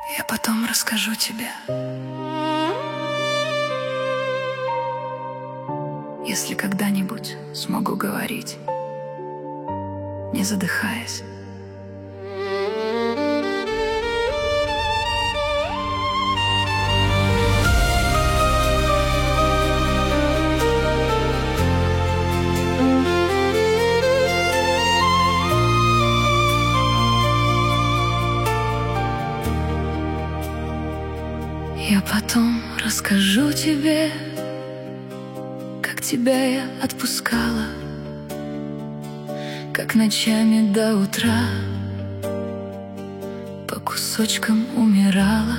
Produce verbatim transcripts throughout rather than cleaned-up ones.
Я потом расскажу тебе, если когда-нибудь смогу говорить, не задыхаясь. Я потом расскажу тебе, как тебя я отпускала, как ночами до утра по кусочкам умирала,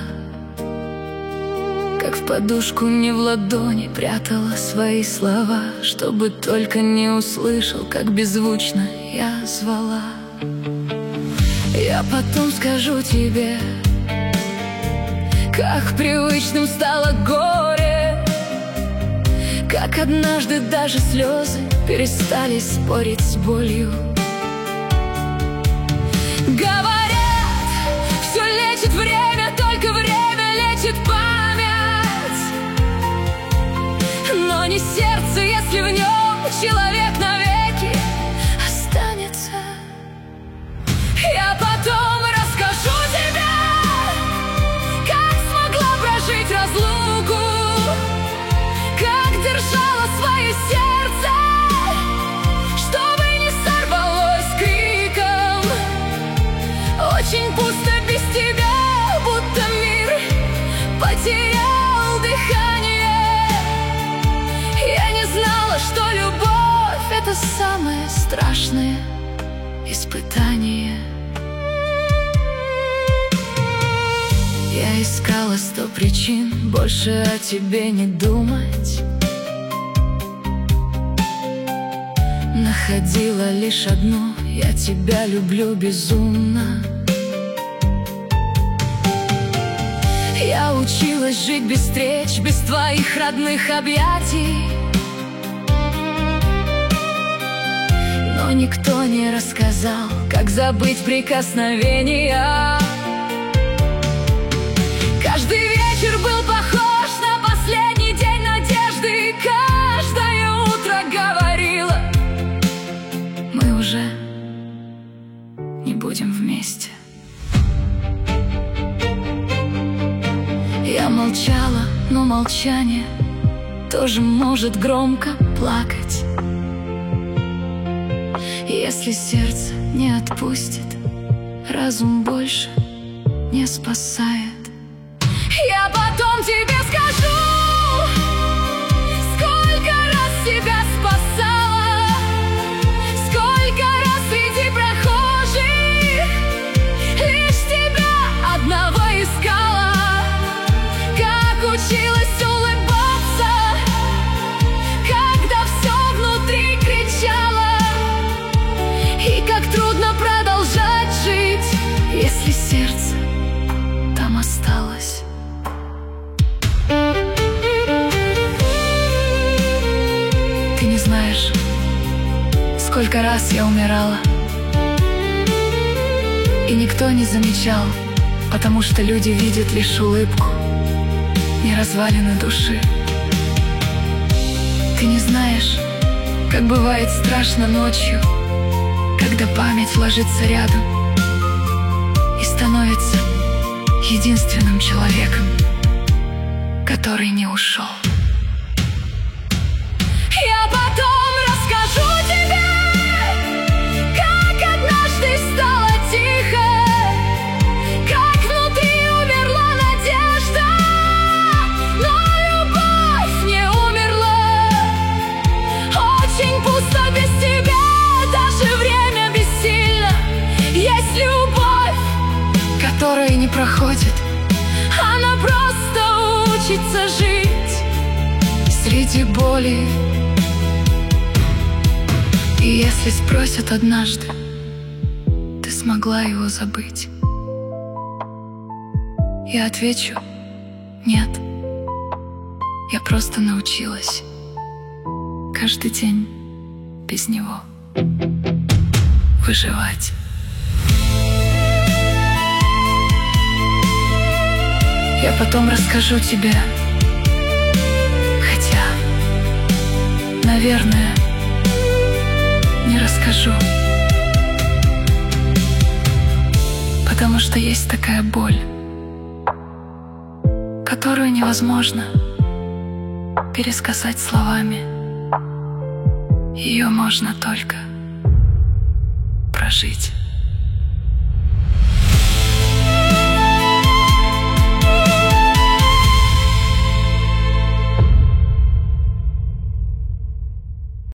как в подушку не в ладони прятала свои слова, чтобы только не услышал, как беззвучно я звала. Я потом скажу тебе, как привычным стало горе, как однажды даже слезы перестали спорить с болью. Говорят, все лечит время, только время лечит память, но не сердце, если в нем человек навеки останется. Я потом расскажу тебе, разлуку, как держала свое сердце, чтобы не сорвалось криком. Очень пусто без тебя, будто мир потерял дыхание. Я не знала, что любовь — это самое страшное испытание. Я искала сто причин больше о тебе не думать, находила лишь одну: я тебя люблю безумно. Я училась жить без встреч, без твоих родных объятий, но никто не рассказал, как забыть прикосновения. Каждый вечер был похож на последний день надежды, каждое утро говорила: мы уже не будем вместе. Я молчала, но молчание тоже может громко плакать. Если сердце не отпустит, разум больше не спасает. Я потом тебе скажу, сколько раз тебя спасала, сколько раз среди прохожих лишь тебя одного искала, как училась улыбаться, когда все внутри кричало, и как трудно продолжать жить, если сердце там осталось. Ты не знаешь, сколько раз я умирала, и никто не замечал, потому что люди видят лишь улыбку, не развалины души. Ты не знаешь, как бывает страшно ночью, когда память ложится рядом и становится единственным человеком, который не ушел. Я потом расскажу тебе, как однажды стало тихо, как внутри умерла надежда, но любовь не умерла. Очень пусто без тебя, даже время бессильно. Есть любовь, которая не проходит, она просто учится жить среди боли. И если спросят однажды, ты смогла его забыть, я отвечу: нет, я просто научилась каждый день без него выживать. Я потом расскажу тебе. Хотя, наверное, не расскажу. Потому что есть такая боль, которую невозможно пересказать словами. Ее можно только прожить.